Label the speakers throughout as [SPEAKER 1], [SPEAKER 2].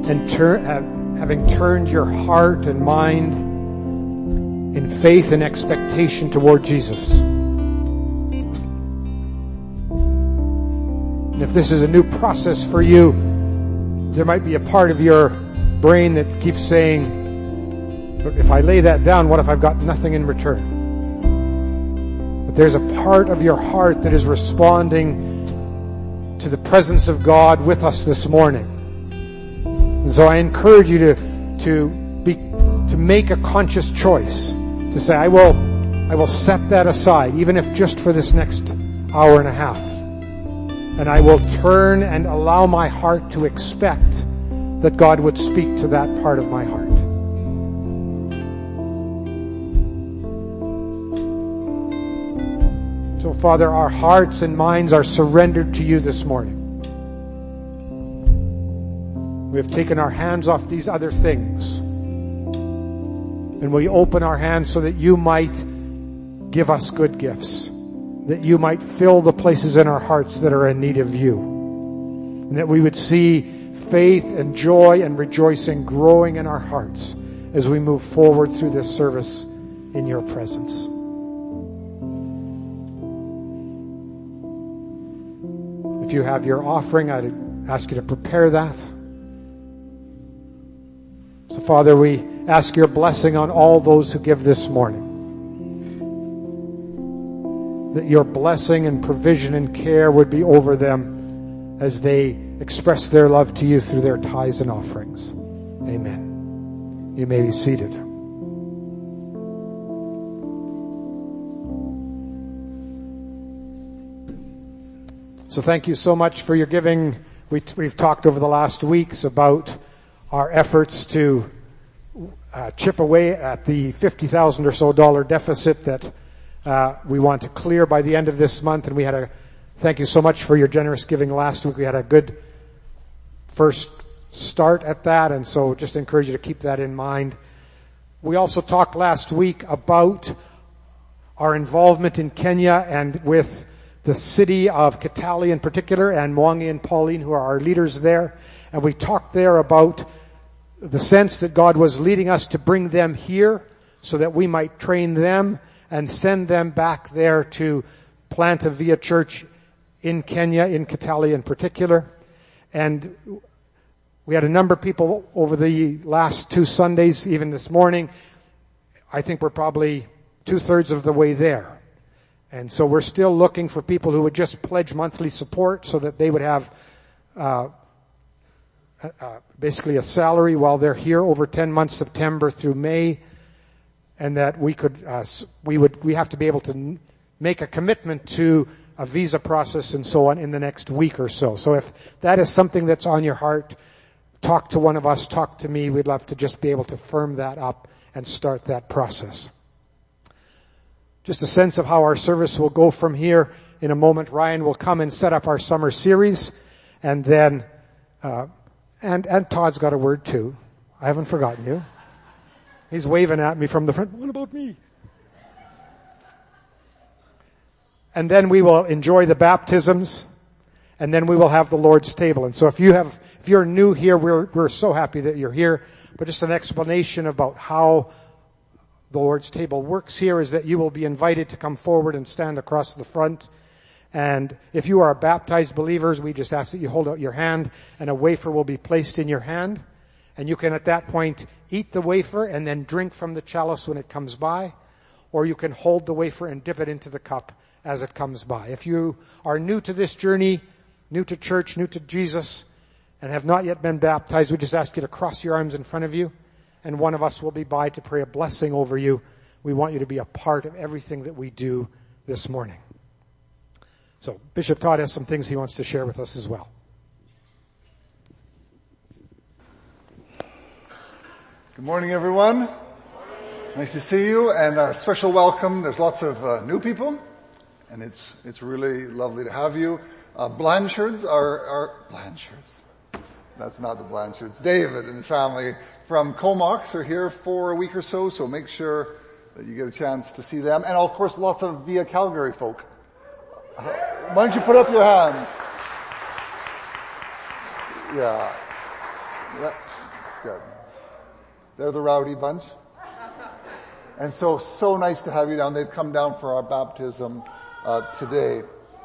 [SPEAKER 1] and having turned your heart and mind in faith and expectation toward Jesus. And if this is a new process for you, there might be a part of your brain that keeps saying, "But if I lay that down, what if I've got nothing in return?" But there's a part of your heart that is responding to the presence of God with us this morning. And so I encourage you to make a conscious choice to say, I will set that aside, even if just for this next hour and a half. And I will turn and allow my heart to expect that God would speak to that part of my heart. So, Father, our hearts and minds are surrendered to you this morning. We have taken our hands off these other things. And we open our hands so that you might give us good gifts. That you might fill the places in our hearts that are in need of you. And that we would see faith and joy and rejoicing growing in our hearts as we move forward through this service in your presence. If you have your offering, I'd ask you to prepare that. So, Father, we ask your blessing on all those who give this morning. That your blessing and provision and care would be over them as they express their love to you through their tithes and offerings. Amen. You may be seated. So thank you so much for your giving. We've talked over the last weeks about our efforts to chip away at the $50,000 or so deficit that we want to clear by the end of this month. And thank you so much for your generous giving last week. We had a good first start at that, and so just encourage you to keep that in mind. We also talked last week about our involvement in Kenya and with the city of Kitale in particular, and Mwangi and Pauline, who are our leaders there. And we talked there about the sense that God was leading us to bring them here so that we might train them and send them back there to plant a Via Church in Kenya, in Kitale in particular. And we had a number of people over the last 2 Sundays, even this morning. I think we're probably 2/3 of the way there. And so we're still looking for people who would just pledge monthly support so that they would have basically a salary while they're here over 10 months, September through May, and that we have to be able to make a commitment to a visa process and so on in the next week or so. So if that is something that's on your heart, talk to one of us, talk to me. We'd love to just be able to firm that up and start that process. Just a sense of how our service will go from here. In a moment, Ryan will come and set up our summer series, and then and Todd's got a word too. I haven't forgotten you. He's waving at me from the front. What about me? And then we will enjoy the baptisms, and then we will have the Lord's table. And so if you're new here, we're so happy that you're here. But just an explanation about how the Lord's table works here is that you will be invited to come forward and stand across the front. And if you are baptized believers, we just ask that you hold out your hand, and a wafer will be placed in your hand. And you can at that point eat the wafer and then drink from the chalice when it comes by. Or you can hold the wafer and dip it into the cup as it comes by. If you are new to this journey, new to church, new to Jesus, and have not yet been baptized, we just ask you to cross your arms in front of you, and one of us will be by to pray a blessing over you. We want you to be a part of everything that we do this morning. So Bishop Todd has some things he wants to share with us as well.
[SPEAKER 2] Good morning, everyone. Nice to see you, and a special welcome. There's lots of new people, and it's really lovely to have you. Blanchards are Blanchards. That's not the Blanchards. David and his family from Comox are here for a week or so make sure that you get a chance to see them. And of course, lots of Via Calgary folk. Why don't you put up your hands? Yeah. good. They're the rowdy bunch. And so nice to have you down. They've come down for our baptism today.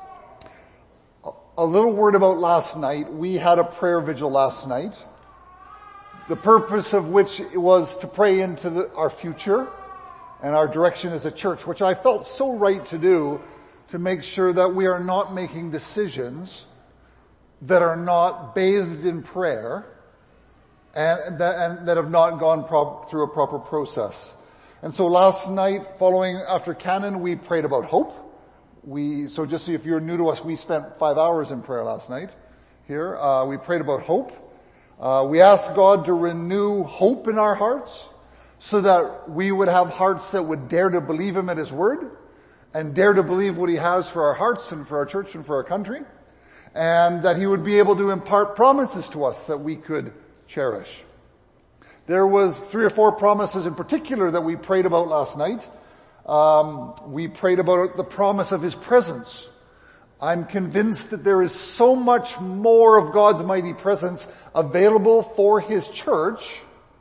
[SPEAKER 2] A little word about last night. We had a prayer vigil last night. The purpose of which was to pray into our future and our direction as a church, which I felt so right to do, to make sure that we are not making decisions that are not bathed in prayer and that have not gone through a proper process. And so last night, following after Canon, we prayed about hope. So just if you're new to us, we spent 5 hours in prayer last night here. We prayed about hope. We asked God to renew hope in our hearts so that we would have hearts that would dare to believe Him at His Word and dare to believe what He has for our hearts and for our church and for our country, and that He would be able to impart promises to us that we could cherish. There was 3 or 4 promises in particular that we prayed about last night. We prayed about the promise of His presence. I'm convinced that there is so much more of God's mighty presence available for His church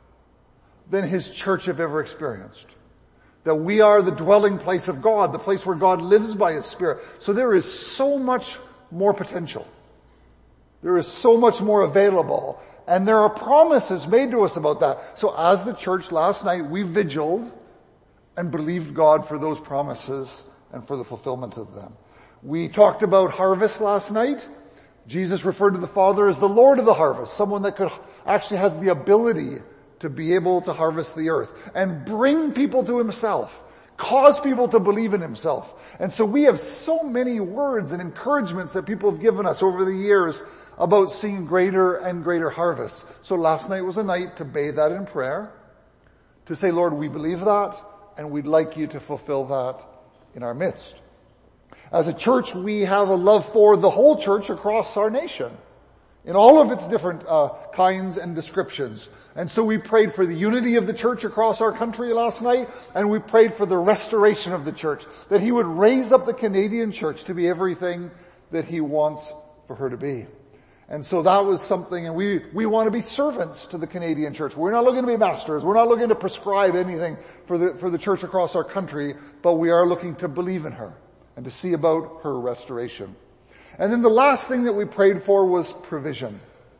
[SPEAKER 2] than His church have ever experienced. That we are the dwelling place of God, the place where God lives by His Spirit. So there is so much more potential. There is so much more available. And there are promises made to us about that. So as the church last night, we vigiled and believed God for those promises and for the fulfillment of them. We talked about harvest last night. Jesus referred to the Father as the Lord of the harvest, someone that actually has the ability to be able to harvest the earth and bring people to Himself, cause people to believe in Himself. And so we have so many words and encouragements that people have given us over the years about seeing greater and greater harvests. So last night was a night to bathe that in prayer, to say, Lord, we believe that, and we'd like You to fulfill that in our midst. As a church, we have a love for the whole church across our nation, in all of its different kinds and descriptions. And so we prayed for the unity of the church across our country last night, and we prayed for the restoration of the church, that He would raise up the Canadian church to be everything that He wants for her to be. And so that was something, and we want to be servants to the Canadian church. We're not looking to be masters. We're not looking to prescribe anything for the church across our country, but we are looking to believe in her and to see about her restoration. And then the last thing that we prayed for was provision.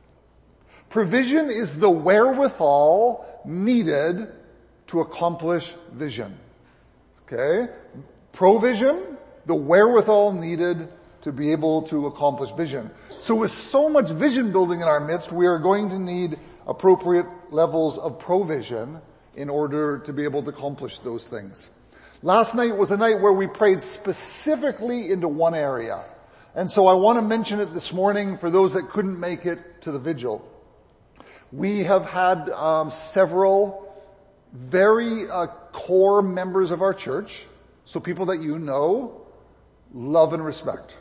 [SPEAKER 2] Provision is the wherewithal needed to accomplish vision. Okay? Provision, the wherewithal needed to be able to accomplish vision. So with so much vision building in our midst, we are going to need appropriate levels of provision in order to be able to accomplish those things. Last night was a night where we prayed specifically into one area. And so I want to mention it this morning for those that couldn't make it to the vigil. We have had several very core members of our church, so people that you know, love and respect,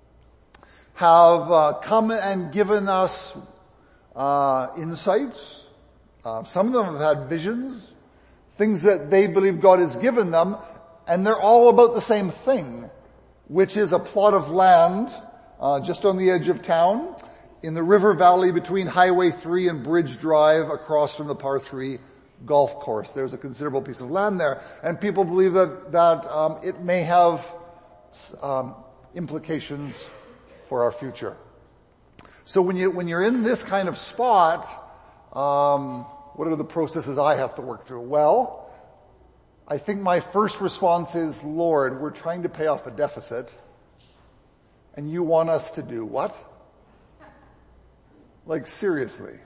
[SPEAKER 2] have come and given us insights. Some of them have had visions, things that they believe God has given them, and they're all about the same thing, which is a plot of land just on the edge of town in the river valley between Highway 3 and Bridge Drive across from the Par 3 golf course. There's a considerable piece of land there, and people believe that it may have implications for our future. So when you're in this kind of spot, what are the processes I have to work through? Well, I think my first response is, Lord, we're trying to pay off a deficit, and You want us to do what? Like, seriously.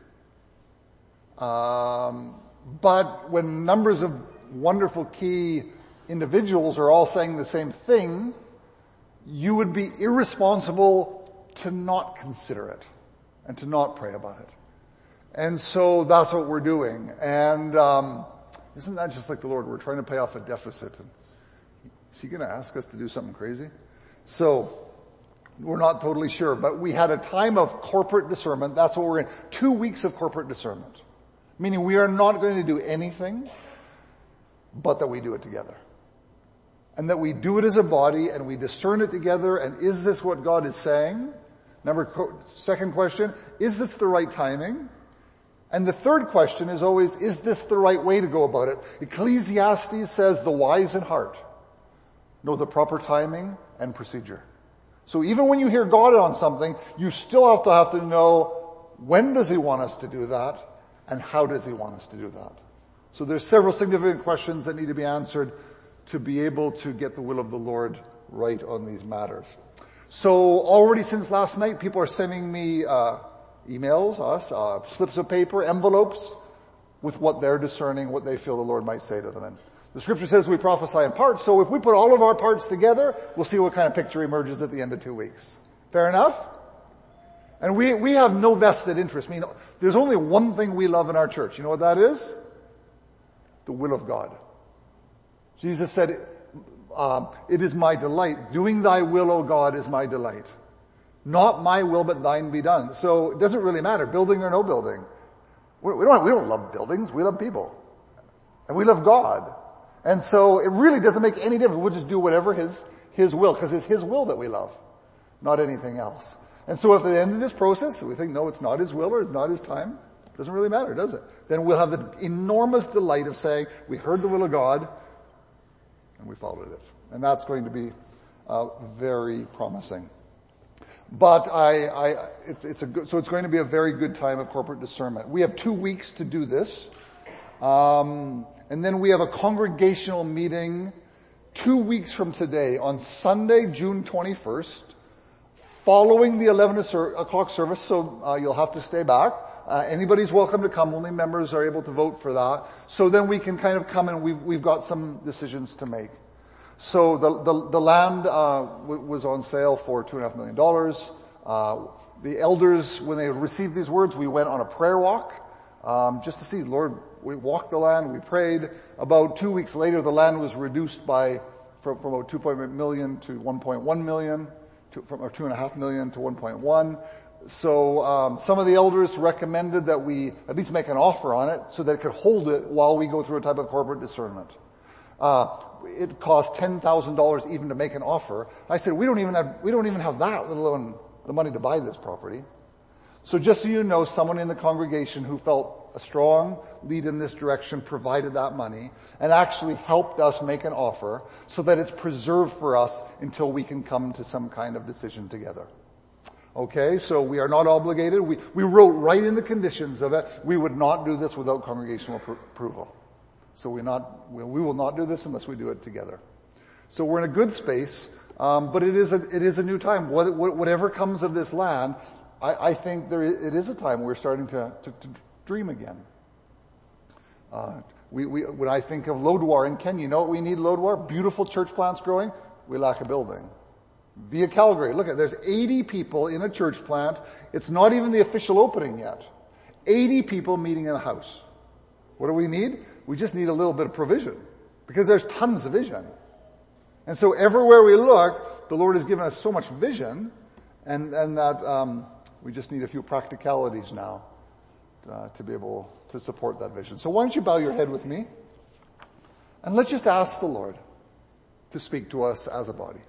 [SPEAKER 2] But when numbers of wonderful key individuals are all saying the same thing, you would be irresponsible to not consider it and to not pray about it. And so that's what we're doing. And isn't that just like the Lord? We're trying to pay off a deficit. And is He going to ask us to do something crazy? So we're not totally sure. But we had a time of corporate discernment. That's what we're in. 2 weeks of corporate discernment. Meaning we are not going to do anything but that we do it together. And that we do it as a body and we discern it together. And is this what God is saying? Second question, is this the right timing? And the third question is always, is this the right way to go about it? Ecclesiastes says the wise in heart know the proper timing and procedure. So even when you hear God on something, you still have to know, when does he want us to do that? And how does he want us to do that? So there's several significant questions that need to be answered to be able to get the will of the Lord right on these matters. So already since last night, people are sending me emails, slips of paper, envelopes, with what they're discerning, what they feel the Lord might say to them. And the scripture says we prophesy in parts, so if we put all of our parts together, we'll see what kind of picture emerges at the end of 2 weeks. Fair enough? And we have no vested interest. I mean, there's only one thing we love in our church. You know what that is? The will of God. Jesus said, it is my delight. Doing thy will, O God, is my delight. Not my will, but thine be done. So it doesn't really matter, building or no building. We don't love buildings, we love people. And we love God. And so it really doesn't make any difference. We'll just do whatever his will, because it's his will that we love, not anything else. And so if at the end of this process we think, no, it's not his will or it's not his time, it doesn't really matter, does it? Then we'll have the enormous delight of saying, we heard the will of God and we followed it. And that's going to be very promising. But it's going to be a very good time of corporate discernment. We have 2 weeks to do this. And then we have a congregational meeting 2 weeks from today on Sunday, June 21st, following the 11 o'clock service, so you'll have to stay back. Anybody's welcome to come. Only members are able to vote for that. So then we can kind of come and we've got some decisions to make. So the land was on sale for $2.5 million. The elders, when they received these words, we went on a prayer walk just to see, Lord, we walked the land, we prayed. About 2 weeks later, the land was reduced from about 2.8 million to 1.1 million, from 2.5 million to 1.1. So some of the elders recommended that we at least make an offer on it so that it could hold it while we go through a type of corporate discernment. It cost $10,000 even to make an offer. I said, we don't even have that, let alone the money to buy this property. So just so you know, someone in the congregation who felt a strong lead in this direction provided that money and actually helped us make an offer so that it's preserved for us until we can come to some kind of decision together. Okay, so we are not obligated. We wrote right in the conditions of it, we would not do this without congregational approval. So we will not do this unless we do it together. So we're in a good space, but it is a new time. Whatever comes of this land, I think it is a time we're starting to dream again. When I think of Lodwar in Kenya, you know what we need, Lodwar? Beautiful church plants growing. We lack a building. Via Calgary, look at, there's 80 people in a church plant. It's not even the official opening yet. 80 people meeting in a house. What do we need? We just need a little bit of provision, because there's tons of vision. And so everywhere we look, the Lord has given us so much vision, and that we just need a few practicalities now to be able to support that vision. So why don't you bow your head with me, and let's just ask the Lord to speak to us as a body.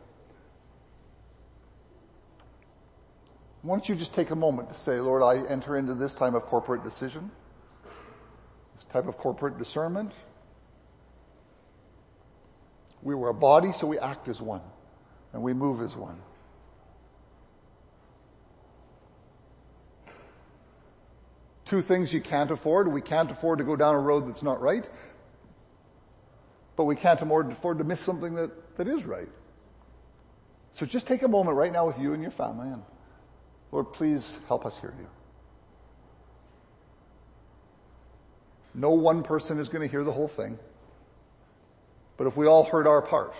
[SPEAKER 2] Why don't you just take a moment to say, Lord, I enter into this time of corporate decision, this type of corporate discernment. We were a body, so we act as one, and we move as one. Two things you can't afford. We can't afford to go down a road that's not right, but we can't afford to miss something that is right. So just take a moment right now with you and your family, and Lord, please help us hear you. No one person is going to hear the whole thing, but if we all heard our part,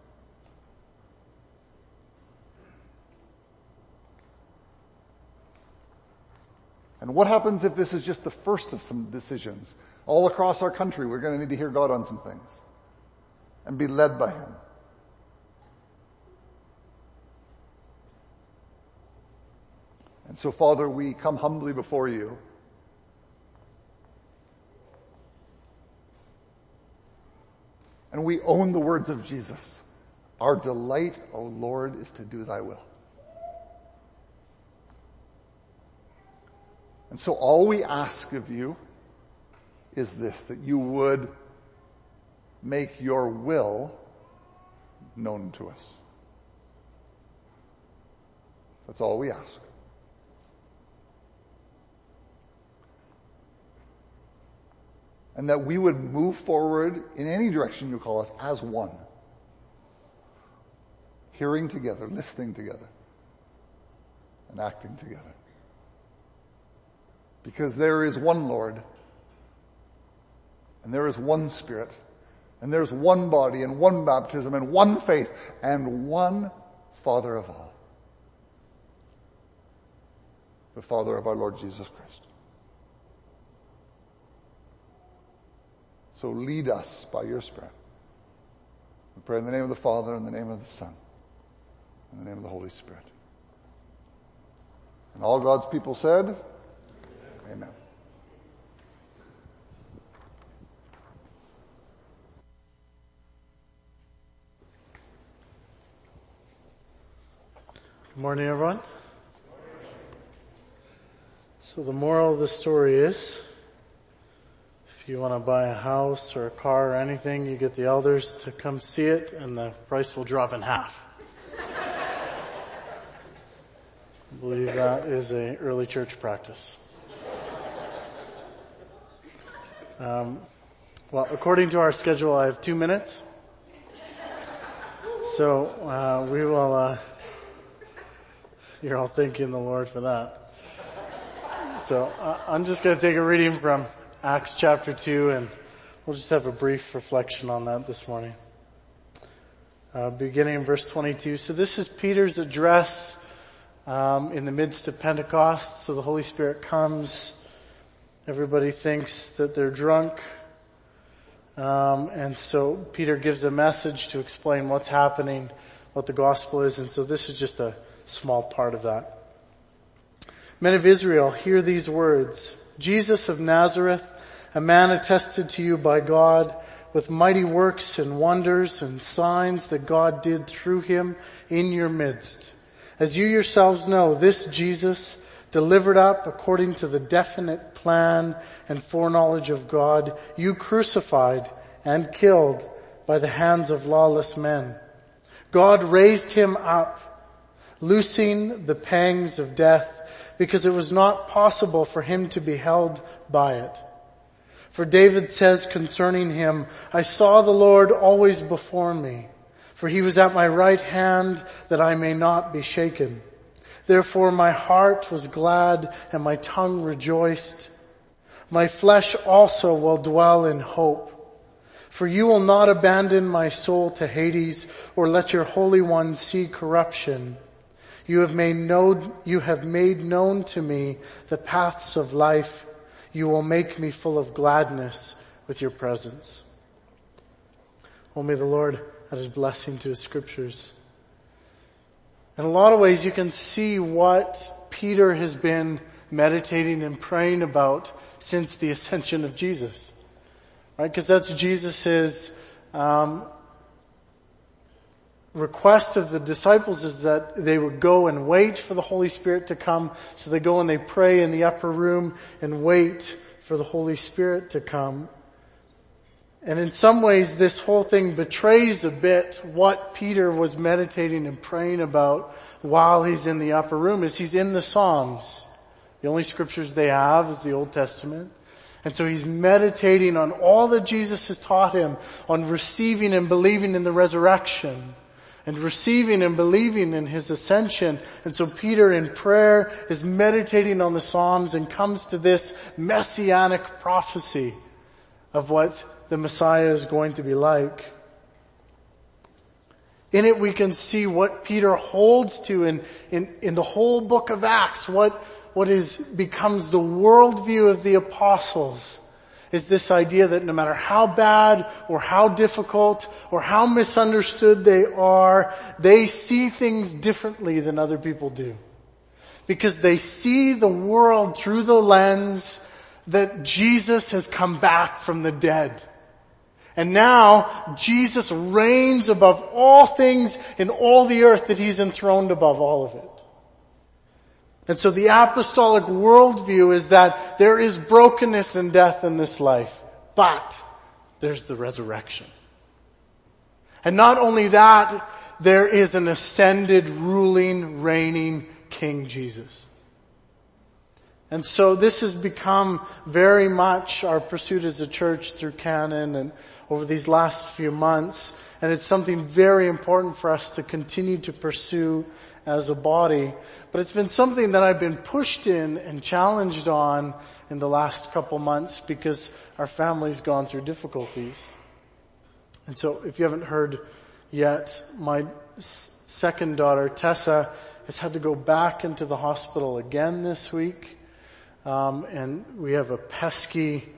[SPEAKER 2] and what happens if this is just the first of some decisions? All across our country, we're going to need to hear God on some things and be led by Him. And so, Father, we come humbly before you. And we own the words of Jesus. Our delight, O Lord, is to do thy will. And so all we ask of you is this, that you would make your will known to us. That's all we ask. And that we would move forward in any direction you call us as one. Hearing together, listening together, and acting together. Because there is one Lord, and there is one Spirit, and there's one body, and one baptism, and one faith, and one Father of all. The Father of our Lord Jesus Christ. So lead us by your Spirit. We pray in the name of the Father, in the name of the Son, in the name of the Holy Spirit. And all God's people said, Amen.
[SPEAKER 3] Good morning, everyone. So the moral of the story is, if you want to buy a house or a car or anything, you get the elders to come see it and the price will drop in half. I believe that is an early church practice. Well, according to our schedule, I have 2 minutes. So we will, you're all thanking the Lord for that. So I'm just going to take a reading from Acts chapter 2, and we'll just have a brief reflection on that this morning. Beginning in verse 22. So this is Peter's address in the midst of Pentecost. So the Holy Spirit comes. Everybody thinks that they're drunk. And so Peter gives a message to explain what's happening, what the gospel is. And so this is just a small part of that. Men of Israel, hear these words. Jesus of Nazareth, a man attested to you by God with mighty works and wonders and signs that God did through him in your midst. As you yourselves know, this Jesus, delivered up according to the definite plan and foreknowledge of God, you crucified and killed by the hands of lawless men. God raised him up, loosing the pangs of death, because it was not possible for him to be held by it. For David says concerning him, I saw the Lord always before me, for he was at my right hand that I may not be shaken. Therefore my heart was glad and my tongue rejoiced. My flesh also will dwell in hope. For you will not abandon my soul to Hades or let your Holy One see corruption. You have made known to me the paths of life. You will make me full of gladness with your presence. Oh, may the Lord add his blessing to his scriptures. In a lot of ways you can see what Peter has been meditating and praying about since the ascension of Jesus. Right? Because that's Jesus's request of the disciples, is that they would go and wait for the Holy Spirit to come. So they go and they pray in the upper room and wait for the Holy Spirit to come. And in some ways this whole thing betrays a bit what Peter was meditating and praying about while he's in the upper room, is he's in the Psalms. The only scriptures they have is the Old Testament. And so he's meditating on all that Jesus has taught him, on receiving and believing in the resurrection, and receiving and believing in his ascension. And so Peter in prayer is meditating on the Psalms and comes to this messianic prophecy of what the Messiah is going to be like. In it we can see what Peter holds to in the whole book of Acts. What becomes the worldview of the apostles is this idea that no matter how bad or how difficult or how misunderstood they are, they see things differently than other people do. Because they see the world through the lens that Jesus has come back from the dead. And now Jesus reigns above all things in all the earth, that he's enthroned above all of it. And so the apostolic worldview is that there is brokenness and death in this life, but there's the resurrection. And not only that, there is an ascended, ruling, reigning King Jesus. And so this has become very much our pursuit as a church through Canon and over these last few months. And it's something very important for us to continue to pursue as a body. But it's been something that I've been pushed in and challenged on in the last couple months because our family's gone through difficulties. And so if you haven't heard yet, my second daughter, Tessa, has had to go back into the hospital again this week. And we have a pesky,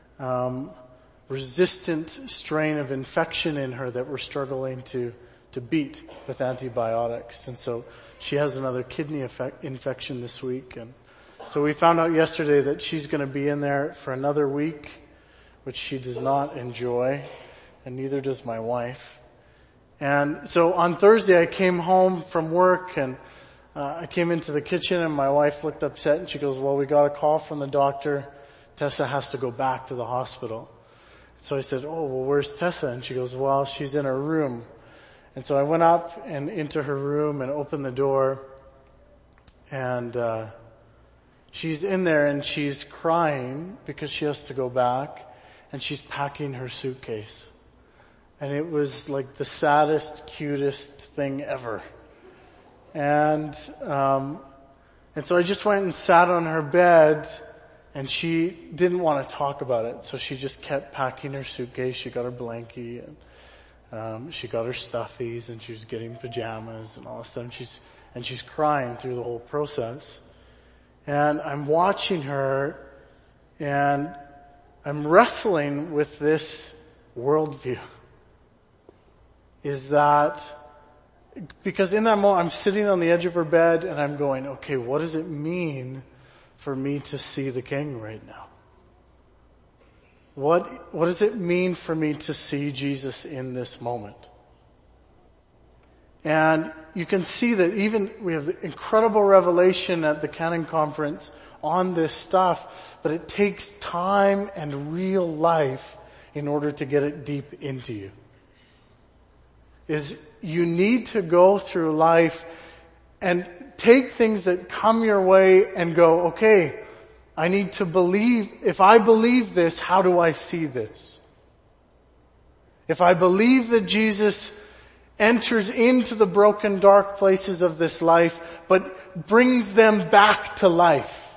[SPEAKER 3] resistant strain of infection in her that we're struggling to beat with antibiotics. And so she has another kidney infection this week. And so we found out yesterday that she's going to be in there for another week, which she does not enjoy, and neither does my wife. And so on Thursday I came home from work and I came into the kitchen and my wife looked upset and she goes, well, we got a call from the doctor. Tessa has to go back to the hospital. So I said, oh, well, where's Tessa? And she goes, well, she's in her room. And so I went up and into her room and opened the door and she's in there and she's crying because she has to go back and she's packing her suitcase. And it was like the saddest, cutest thing ever. And so I just went and sat on her bed and she didn't want to talk about it. So she just kept packing her suitcase. She got her blankie and she got her stuffies and she was getting pajamas and all this stuff. And she's crying through the whole process. And I'm watching her and I'm wrestling with this worldview. Is that, because in that moment I'm sitting on the edge of her bed and I'm going, okay, what does it mean for me to see the King right now? What does it mean for me to see Jesus in this moment? And you can see that even we have the incredible revelation at the Canon Conference on this stuff, but it takes time and real life in order to get it deep into you. Is you need to go through life and take things that come your way and go, okay, I need to believe, if I believe this, how do I see this? If I believe that Jesus enters into the broken, dark places of this life, but brings them back to life,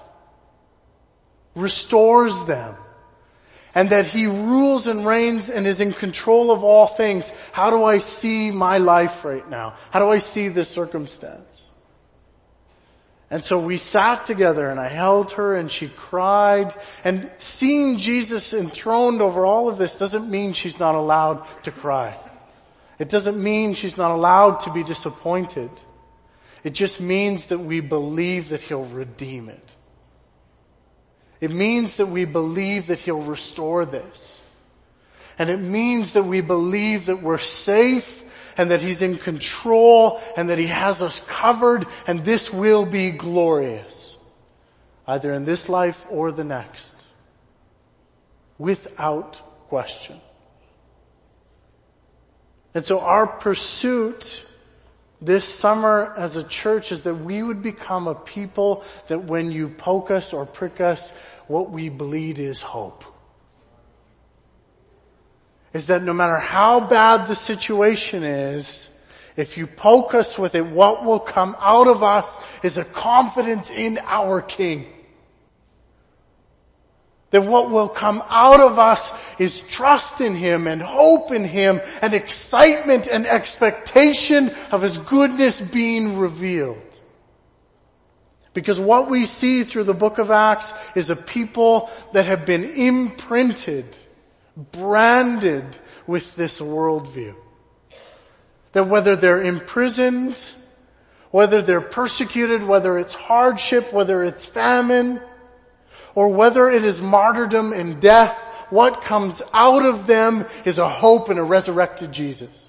[SPEAKER 3] restores them, and that He rules and reigns and is in control of all things, how do I see my life right now? How do I see this circumstance? And so we sat together and I held her and she cried. And seeing Jesus enthroned over all of this doesn't mean she's not allowed to cry. It doesn't mean she's not allowed to be disappointed. It just means that we believe that He'll redeem it. It means that we believe that He'll restore this. And it means that we believe that we're safe and that He's in control and that He has us covered and this will be glorious. Either in this life or the next. Without question. And so our pursuit this summer as a church is that we would become a people that when you poke us or prick us, what we bleed is hope. Is that no matter how bad the situation is, if you poke us with it, what will come out of us is a confidence in our King. That what will come out of us is trust in Him and hope in Him and excitement and expectation of His goodness being revealed. Because what we see through the book of Acts is a people that have been imprinted, branded with this worldview. That whether they're imprisoned, whether they're persecuted, whether it's hardship, whether it's famine, or whether it is martyrdom and death, what comes out of them is a hope in a resurrected Jesus.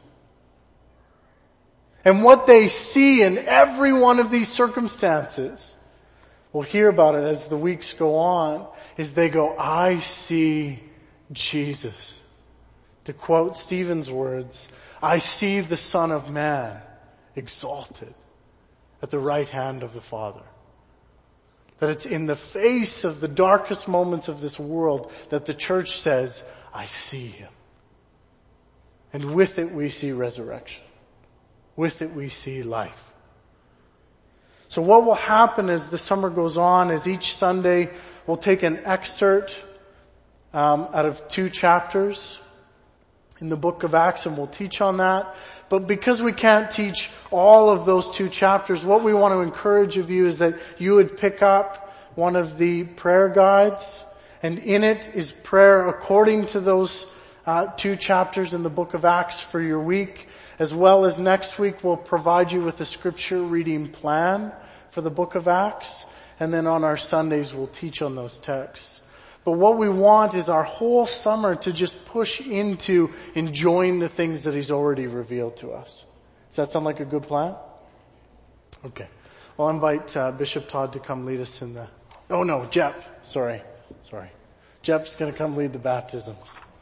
[SPEAKER 3] And what they see in every one of these circumstances we'll hear about it as the weeks go on, is they go, I see Jesus. To quote Stephen's words, I see the Son of Man exalted at the right hand of the Father. That it's in the face of the darkest moments of this world that the church says, I see him. And with it we see resurrection. With it we see life. So what will happen as the summer goes on is each Sunday we'll take an excerpt out of 2 chapters in the book of Acts, and we'll teach on that. But because we can't teach all of those 2 chapters, what we want to encourage of you is that you would pick up one of the prayer guides, and in it is prayer according to those 2 chapters in the book of Acts for your week, as well as next week we'll provide you with a scripture reading plan for the book of Acts, and then on our Sundays we'll teach on those texts. But what we want is our whole summer to just push into enjoying the things that he's already revealed to us. Does that sound like a good plan? Okay. I'll invite Bishop Todd to come lead us in the... Oh no, Jeff. Sorry. Jeff's going to come lead the baptisms.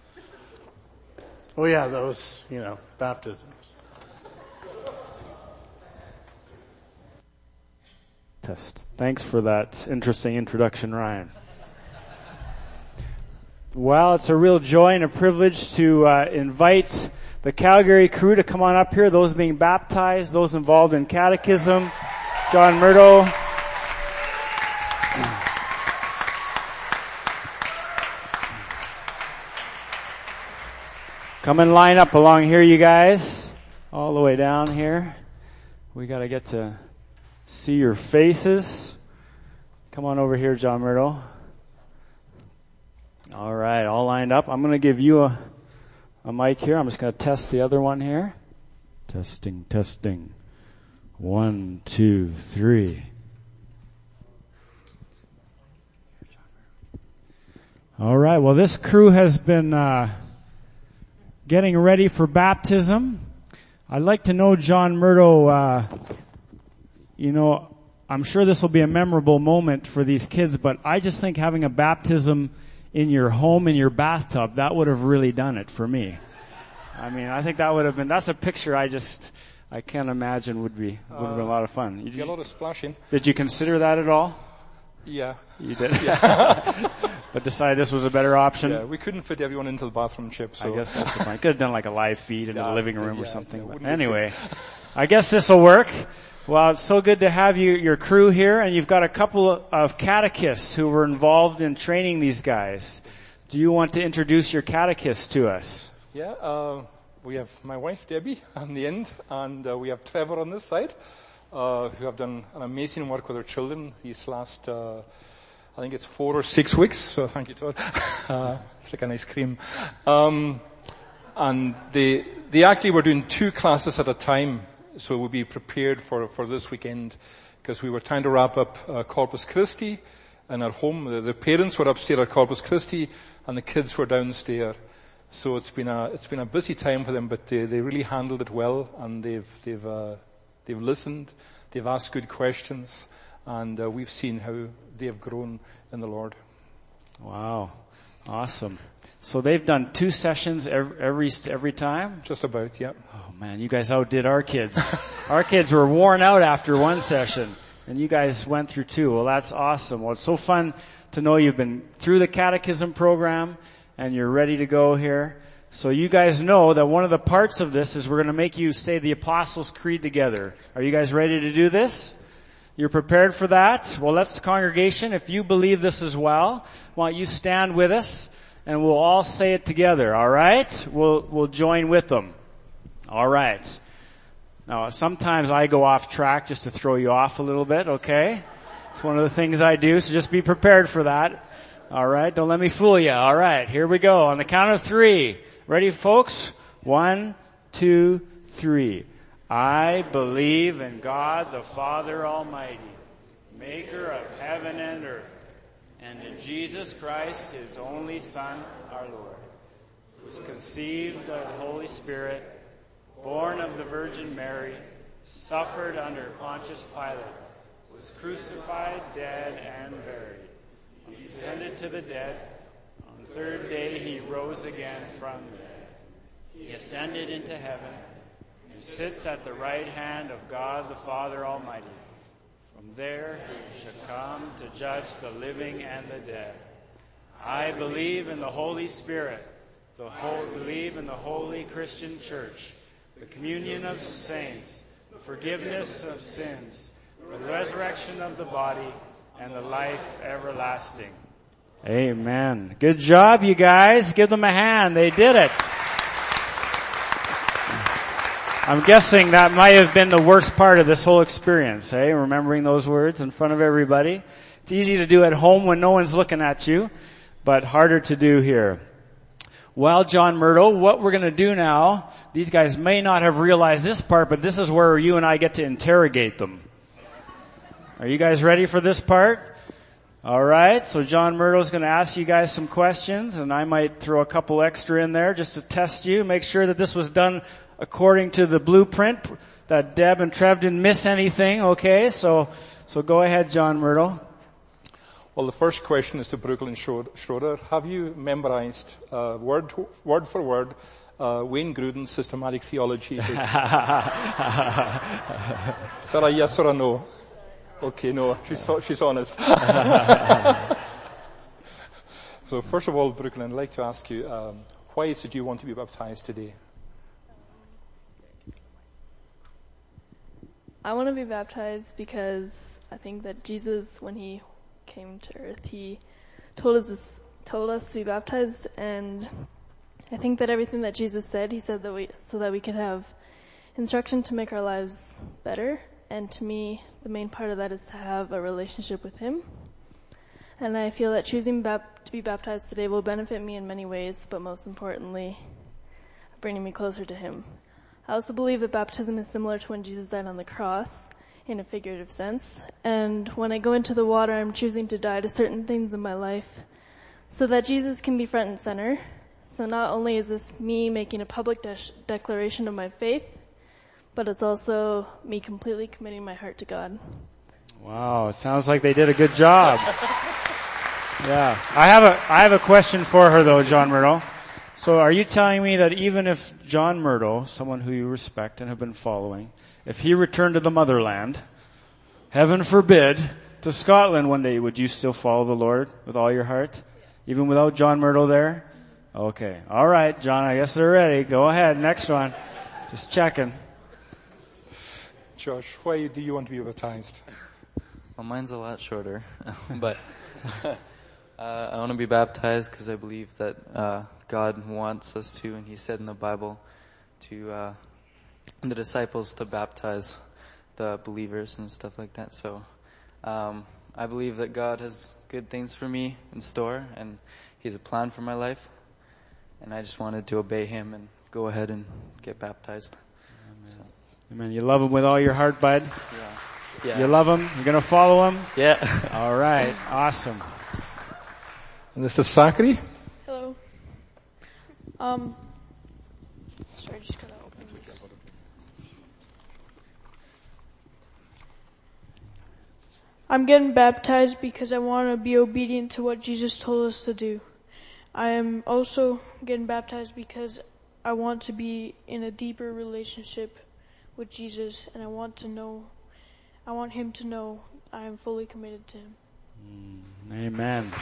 [SPEAKER 3] Oh yeah, those, baptisms.
[SPEAKER 4] Test. Thanks for that interesting introduction, Ryan. Well, it's a real joy and a privilege to invite the Calgary crew to come on up here, those being baptized, those involved in catechism, John Murdo. Come and line up along here, you guys, all the way down here. We got to get to see your faces. Come on over here, John Murdo. All right, all lined up. I'm going to give you a mic here. I'm just going to test the other one here. Testing. 1, 2, 3. All right, well, this crew has been getting ready for baptism. I'd like to know, John Murdo, I'm sure this will be a memorable moment for these kids, but I just think having a baptism in your home, in your bathtub, that would have really done it for me. I mean, I think that would have been, that's a picture I can't imagine would have been a lot of fun.
[SPEAKER 5] You get a lot of splashing.
[SPEAKER 4] Did you consider that at all?
[SPEAKER 5] Yeah.
[SPEAKER 4] You did? Yeah. But decided this was a better option?
[SPEAKER 5] Yeah, we couldn't fit everyone into the bathroom, Chip, so.
[SPEAKER 4] I guess that's the point. Could have done like a live feed in the living room or something.
[SPEAKER 5] Yeah,
[SPEAKER 4] but anyway, I guess this will work. Well, it's so good to have your crew here, and you've got a couple of catechists who were involved in training these guys. Do you want to introduce your catechists to us?
[SPEAKER 5] Yeah, we have my wife, Debbie, on the end, and we have Trevor on this side, who have done an amazing work with our children these last, I think it's 4 or 6 weeks, so thank you, Todd. It's like an ice cream. And they actually were doing 2 classes at a time, so we'll be prepared for this weekend, because we were trying to wrap up Corpus Christi in our home. The parents were upstairs at Corpus Christi, and the kids were downstairs. So it's been a busy time for them, but they really handled it well, and they've listened, they've asked good questions, and we've seen how they have grown in the Lord.
[SPEAKER 4] Wow. Awesome. So they've done 2 sessions every time?
[SPEAKER 5] Just about, yeah.
[SPEAKER 4] Oh man, you guys outdid our kids. Our kids were worn out after 1 session, and you guys went through 2. Well, that's awesome. Well, it's so fun to know you've been through the catechism program, and you're ready to go here. So you guys know that one of the parts of this is we're going to make you say the Apostles' Creed together. Are you guys ready to do this? You're prepared for that? Well, let's, congregation, if you believe this as well, why don't you stand with us, and we'll all say it together, all right? We'll join with them. All right. Now, sometimes I go off track just to throw you off a little bit, okay? It's one of the things I do, so just be prepared for that. All right, don't let me fool you. All right, here we go. On the count of 3. Ready, folks? 1, 2, 3. I believe in God the Father Almighty, maker of heaven and earth, and in Jesus Christ, his only Son, our Lord, who was conceived by the Holy Spirit, born of the Virgin Mary, suffered under Pontius Pilate, was crucified, dead, and buried. He descended to the dead. On the third day he rose again from the dead. He ascended into heaven and sits at the right hand of God the Father Almighty. From there he shall come to judge the living and the dead. I believe in the Holy Spirit, believe in the holy Christian church, the communion of saints, the forgiveness of sins, the resurrection of the body, and the life everlasting. Amen. Good job, you guys. Give them a hand. They did it. I'm guessing that might have been the worst part of this whole experience, eh? Remembering those words in front of everybody. It's easy to do at home when no one's looking at you, but harder to do here. Well, John Myrtle, what we're going to do now, these guys may not have realized this part, but this is where you and I get to interrogate them. Are you guys ready for this part? All right, so John Myrtle's going to ask you guys some questions, and I might throw a couple extra in there just to test you, make sure that this was done according to the blueprint, that Deb and Trev didn't miss anything, okay? So go ahead, John Myrtle.
[SPEAKER 5] Well, the first question is to Brooklyn Schroeder. Have you memorized word for word Wayne Gruden's systematic theology? Is that a yes or a no? Okay, no, she's honest. So first of all, Brooklyn, I'd like to ask you, why is it you want to be baptized today?
[SPEAKER 6] I want to be baptized because I think that Jesus, when he came to earth, he told us to be baptized, and I think that everything that Jesus said, he said that so that we could have instruction to make our lives better. And to me, the main part of that is to have a relationship with him. And I feel that choosing to be baptized today will benefit me in many ways, but most importantly, bringing me closer to him. I also believe that baptism is similar to when Jesus died on the cross, in a figurative sense. And when I go into the water, I'm choosing to die to certain things in my life so that Jesus can be front and center. So not only is this me making a public declaration of my faith, but it's also me completely committing my heart to God.
[SPEAKER 4] Wow, it sounds like they did a good job. Yeah. I have a question for her though, John Myrtle. So are you telling me that even if John Myrtle, someone who you respect and have been following, if he returned to the motherland, heaven forbid, to Scotland one day, would you still follow the Lord with all your heart? Even without John Myrtle there? Okay. All right, John, I guess they're ready. Go ahead. Next one. Just checking.
[SPEAKER 5] Josh, why do you want to be baptized?
[SPEAKER 7] Well, mine's a lot shorter, but I want to be baptized because I believe that God wants us to, and he said in the Bible to the disciples to baptize the believers and stuff like that. So I believe that God has good things for me in store, and he has a plan for my life, and I just wanted to obey him and go ahead and get baptized.
[SPEAKER 4] Amen. So. Amen. You love him with all your heart, bud?
[SPEAKER 7] Yeah.
[SPEAKER 4] You love him? You're going to follow him?
[SPEAKER 7] Yeah.
[SPEAKER 4] All right. Awesome.
[SPEAKER 5] And this is Zachary.
[SPEAKER 6] Hello. Sorry, just gotta open this.
[SPEAKER 8] I'm getting baptized because I want to be obedient to what Jesus told us to do. I am also getting baptized because I want to be in a deeper relationship with Jesus, and I want him to know I am fully committed to him.
[SPEAKER 4] Amen.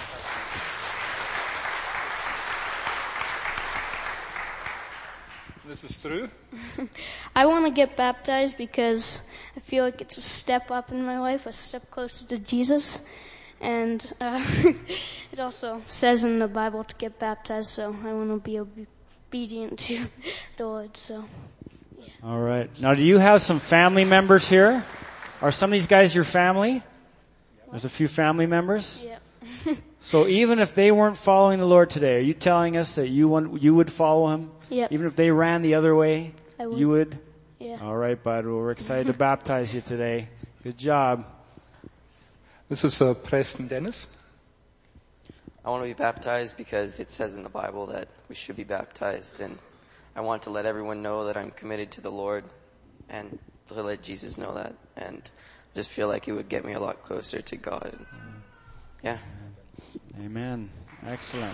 [SPEAKER 5] This is Drew.
[SPEAKER 9] I want to get baptized because I feel like it's a step up in my life, a step closer to Jesus. And it also says in the Bible to get baptized, so I want to be obedient to the Lord. So, yeah.
[SPEAKER 4] All right. Now, do you have some family members here? Are some of these guys your family? There's a few family members?
[SPEAKER 9] Yeah.
[SPEAKER 4] So even if they weren't following the Lord today, are you telling us that you would follow him?
[SPEAKER 9] Yep.
[SPEAKER 4] Even if they ran the other way,
[SPEAKER 9] I would.
[SPEAKER 4] you would?
[SPEAKER 9] Yeah.
[SPEAKER 4] All right, bud. Well, we're excited to baptize you today. Good job.
[SPEAKER 5] This is Preston Dennis.
[SPEAKER 10] I want to be baptized because it says in the Bible that we should be baptized, and I want to let everyone know that I'm committed to the Lord and to let Jesus know that. And I just feel like it would get me a lot closer to God. Yeah.
[SPEAKER 4] Amen. Excellent.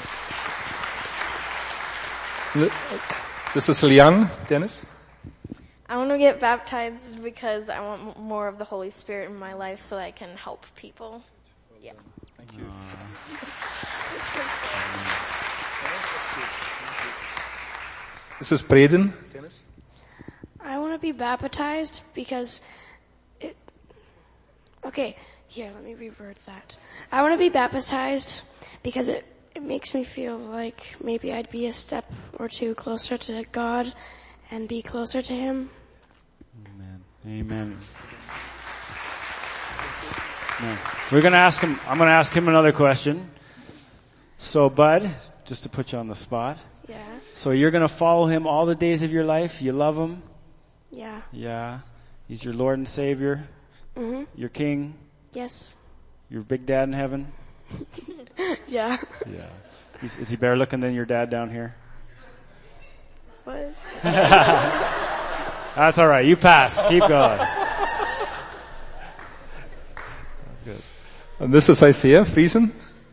[SPEAKER 5] This is Lian. Dennis?
[SPEAKER 6] I want to get baptized because I want more of the Holy Spirit in my life so I can help people. Yeah.
[SPEAKER 5] Thank you. This is Braden. Dennis?
[SPEAKER 11] I want to be baptized because let me revert that. I want to be baptized because it makes me feel like maybe I'd be a step or two closer to God and be closer to Him.
[SPEAKER 4] Amen. I'm going to ask him another question. So, Bud, just to put you on the spot.
[SPEAKER 11] Yeah.
[SPEAKER 4] So you're going to follow Him all the days of your life? You love Him?
[SPEAKER 11] Yeah.
[SPEAKER 4] Yeah. He's your Lord and Savior?
[SPEAKER 11] Mm-hmm.
[SPEAKER 4] Your King?
[SPEAKER 11] Yes.
[SPEAKER 4] Your big dad in heaven?
[SPEAKER 11] Yeah.
[SPEAKER 4] Yeah. Is he better looking than your dad down here?
[SPEAKER 11] What?
[SPEAKER 4] That's all right. You pass. Keep going. That's good.
[SPEAKER 5] And this is Isaiah Friesen.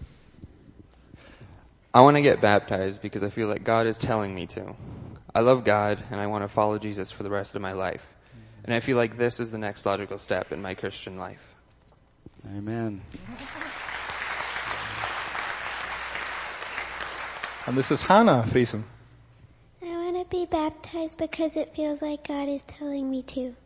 [SPEAKER 12] I want to get baptized because I feel like God is telling me to. I love God and I want to follow Jesus for the rest of my life. And I feel like this is the next logical step in my Christian life.
[SPEAKER 4] Amen.
[SPEAKER 5] And this is Hannah Friesen.
[SPEAKER 13] I want to be baptized because it feels like God is telling me to.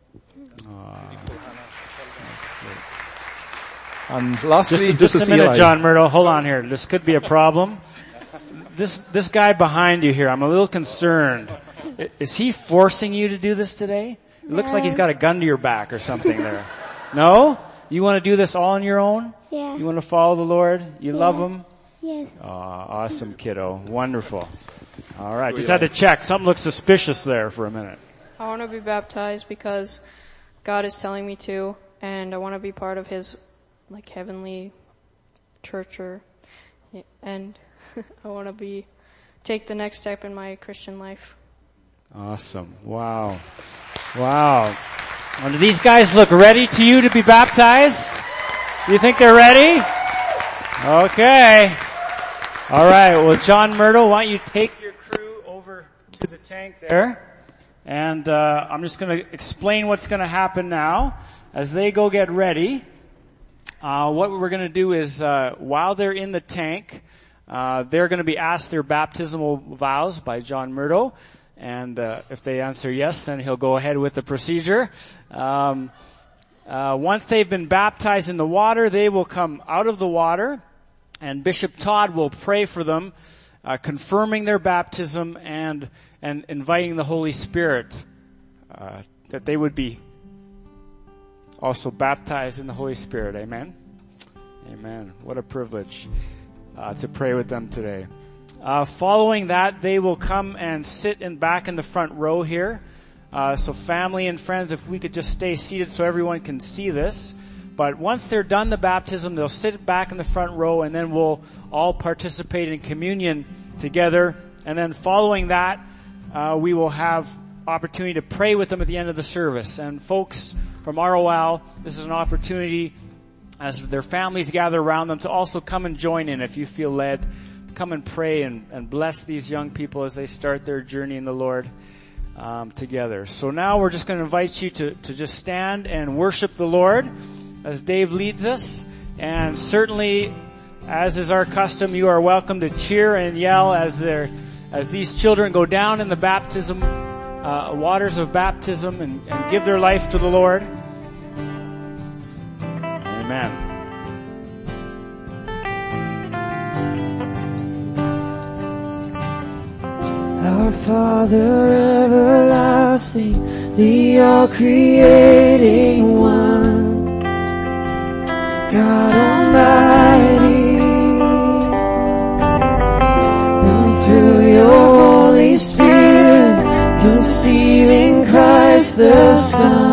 [SPEAKER 5] And lastly,
[SPEAKER 4] just a minute, John Murdo. Hold on here. This could be a problem. This guy behind you here, I'm a little concerned. Is he forcing you to do this today? It looks like he's got a gun to your back or something there. No? You want to do this all on your own?
[SPEAKER 13] Yeah.
[SPEAKER 4] You want to follow the Lord? You love Him?
[SPEAKER 13] Yes.
[SPEAKER 4] Awesome, kiddo. Wonderful. All right. Just had to check. Something looks suspicious there for a minute.
[SPEAKER 14] I want to be baptized because God is telling me to, and I want to be part of His, heavenly church and I want to take the next step in my Christian life.
[SPEAKER 4] Awesome. Wow. Do these guys look ready to you to be baptized? Do you think they're ready? Okay. All right. Well, John Murdo, why don't you take your crew over to the tank there? And I'm just going to explain what's going to happen now. As they go get ready, what we're going to do is while they're in the tank, they're going to be asked their baptismal vows by John Murdo. And if they answer yes, then he'll go ahead with the procedure. Once they've been baptized in the water, they will come out of the water, and Bishop Todd will pray for them, confirming their baptism and inviting the Holy Spirit, that they would be also baptized in the Holy Spirit. Amen? Amen. What a privilege to pray with them today. Following that, they will come and sit back in the front row here. So family and friends, if we could just stay seated so everyone can see this. But once they're done the baptism, they'll sit back in the front row, and then we'll all participate in communion together. And then following that, we will have opportunity to pray with them at the end of the service. And folks from ROL, this is an opportunity as their families gather around them to also come and join in if you feel led. Come and pray and bless these young people as they start their journey in the Lord together. So now we're just going to invite you to just stand and worship the Lord as Dave leads us. And certainly, as is our custom, you are welcome to cheer and yell as these children go down in the baptism, waters of baptism and give their life to the Lord. Amen.
[SPEAKER 15] Our Father everlasting, the all-creating one, God Almighty, and through your Holy Spirit, conceiving Christ the Son,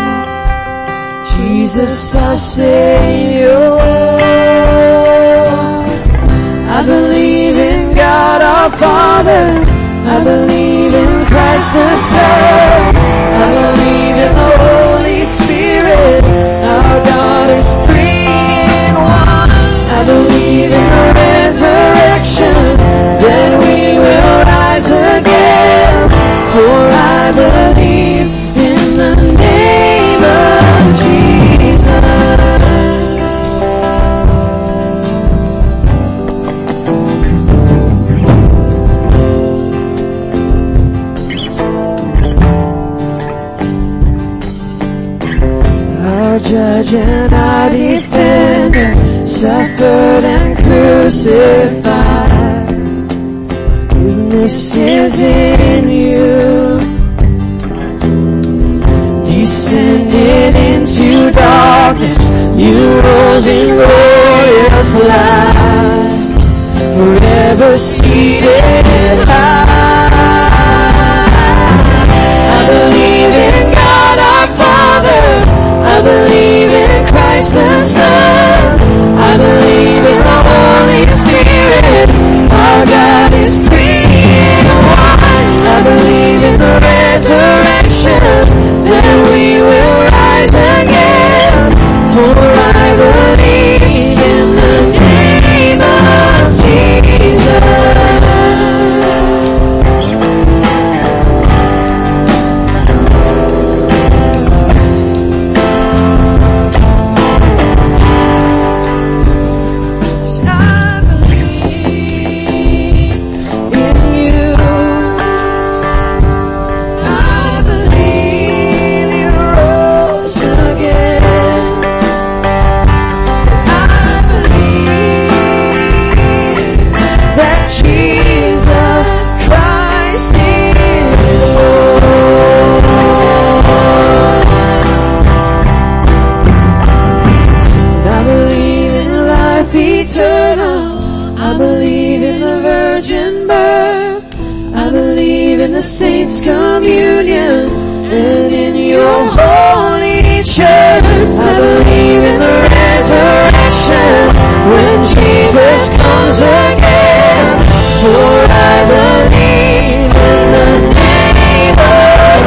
[SPEAKER 15] Jesus our Savior. I believe in God our Father, I believe in Christ the Son, I believe in the Holy Spirit, is three in one. I believe in the resurrection, that we will rise again. For I believe in the name of Jesus. Our judge and our defender suffered and crucified. Goodness is in you. Descended into darkness, you rose in glorious light, forever seated high. I believe in God our Father, I believe in Christ the Son, I believe in the Holy Spirit, our God is three in one. I believe in the resurrection, that we will rise again. For I believe in the name of Jesus. The saints' communion and in your holy church. I believe in the resurrection when Jesus comes again. For I believe in the name of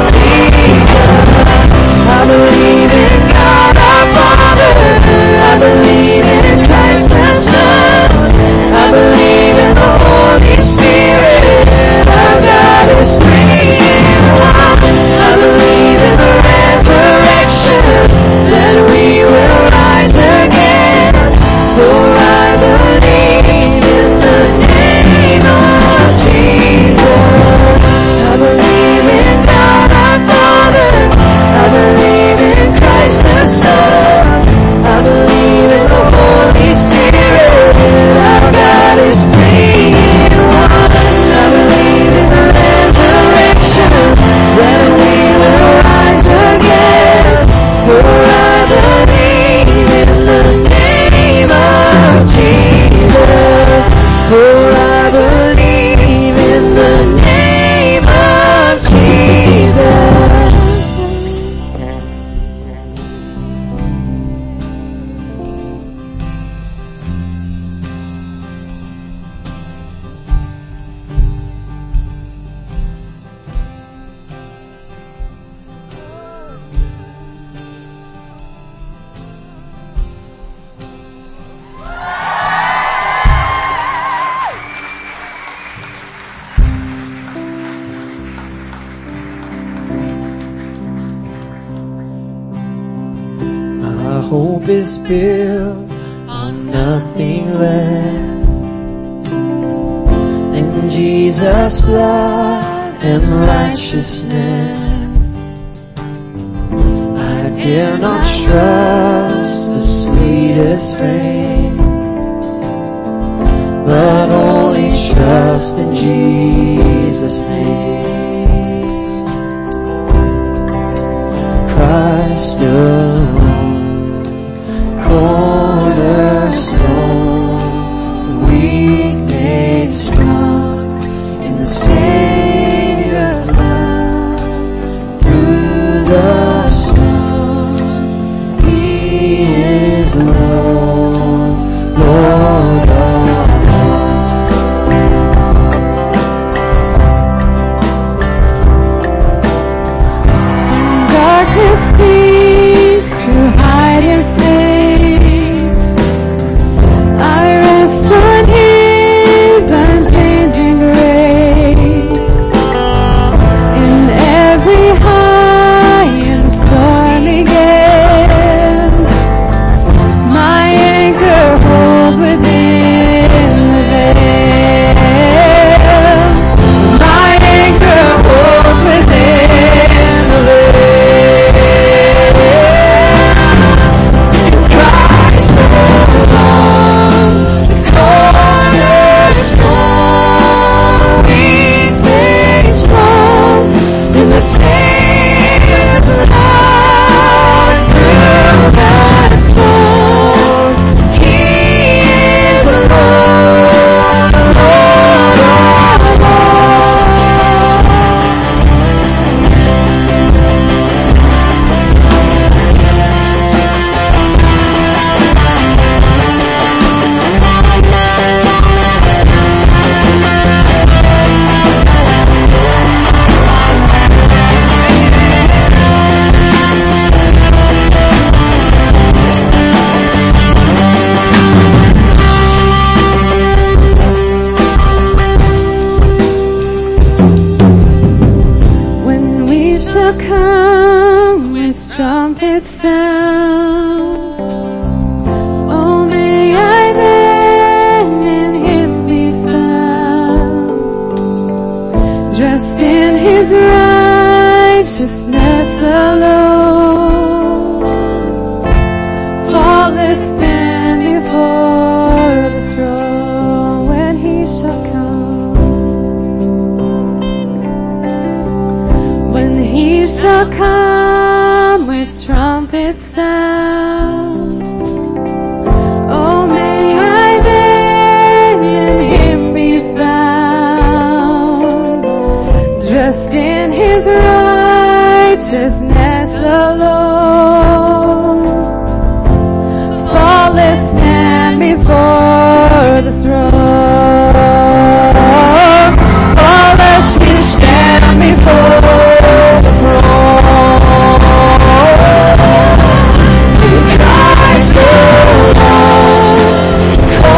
[SPEAKER 15] Jesus. I believe in God our Father, I believe in Christ the Son, I believe in the Holy Spirit, our God is three in one. I believe in the resurrection, that we will rise again. For I believe in the name of Jesus. I believe in God our Father, I believe in Christ the Son, I believe in the Holy Spirit, our God is three in one. I believe in the resurrection, that we will rise again. For I believe in the name of Jesus. For I believe in the name of Jesus. Hope is built on nothing less than Jesus' blood and righteousness. I dare not trust the sweetest fame, but only trust in Jesus' name. Christ alone, cornerstone, weak made strong in the Savior's love. Through the storm, He is Lord, Lord of all. trumpet sound. Oh, may I then in him be found, dressed in his righteousness alone, flawless stand before the throne when he shall come. When he shall come with trumpet sound, oh, may I then in him be found, dressed in his righteousness alone, flawless stand before the throne, flawless we stand before the throne, in Christ alone,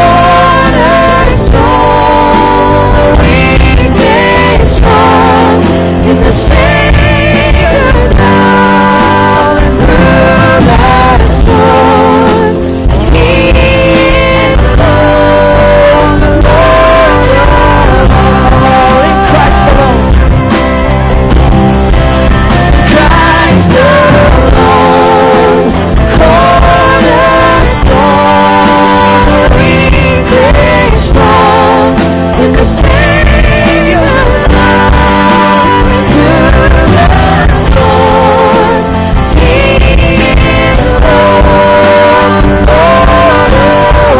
[SPEAKER 15] cornerstone, we made strong in the Savior now and through the storm. He is alone, the Lord of all, in Christ alone. Christ alone, cornerstone, we made strong in the Savior's love and through the storm. He is alone, Lord of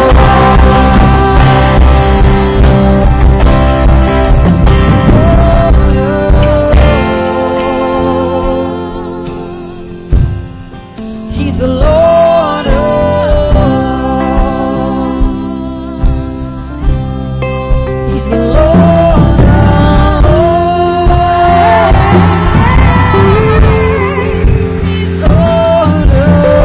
[SPEAKER 15] He's the Lord of all. He's the Lord of all. Lord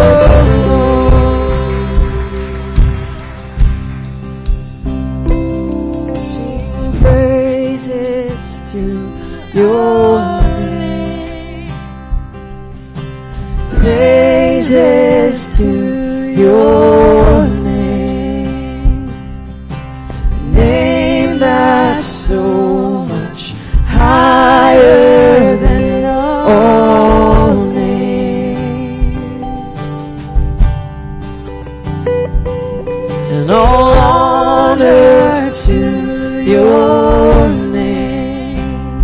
[SPEAKER 15] of all. Sing praises to your name. Praises to your name, name that's so much higher than all names, and all honor to your name,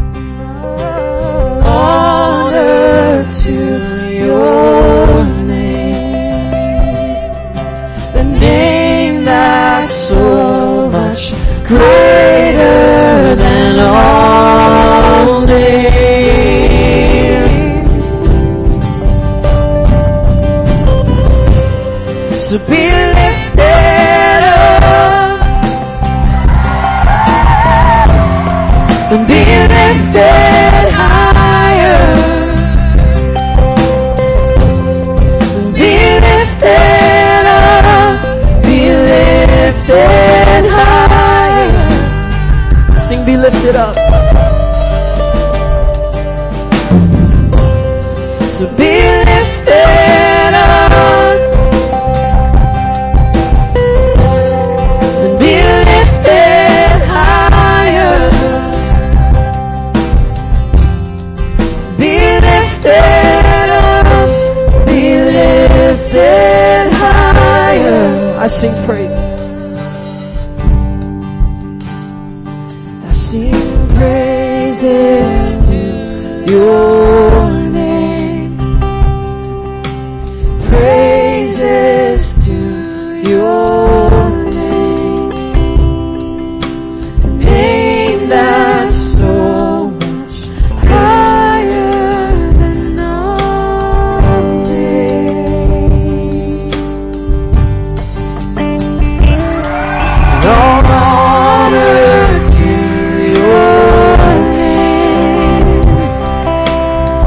[SPEAKER 15] honor to your name, the name that's so much greater than all names. So be lifted up and be lifted higher. Be lifted up, be lifted higher. Sing, be lifted up. So be lifted up and be lifted higher. Be lifted up, be lifted higher. I sing praises. I sing praises to your name. Praises to your name. A name that's so much higher than all names. All honor to your name.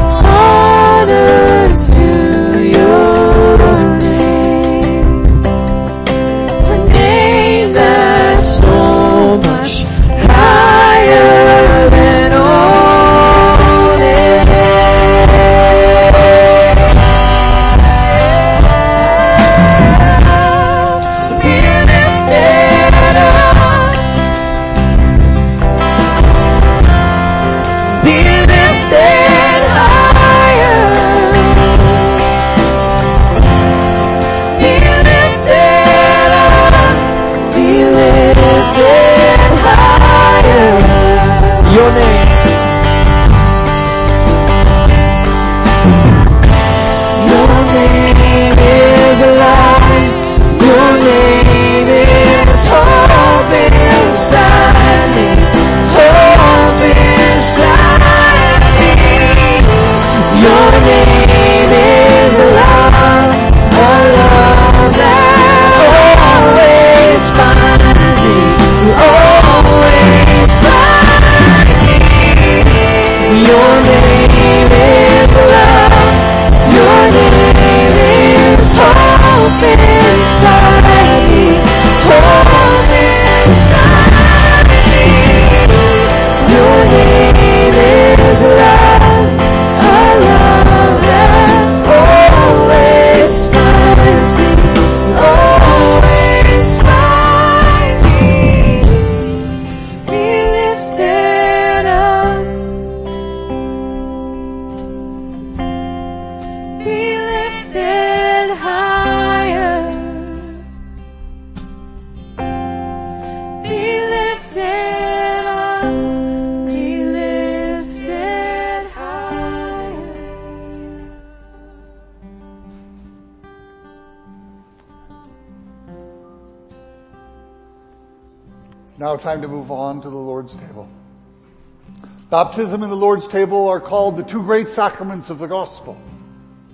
[SPEAKER 2] Now time to move on to the Lord's table. Baptism and the Lord's table are called the two great sacraments of the gospel.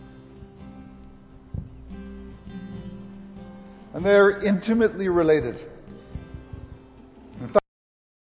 [SPEAKER 2] And they're intimately related.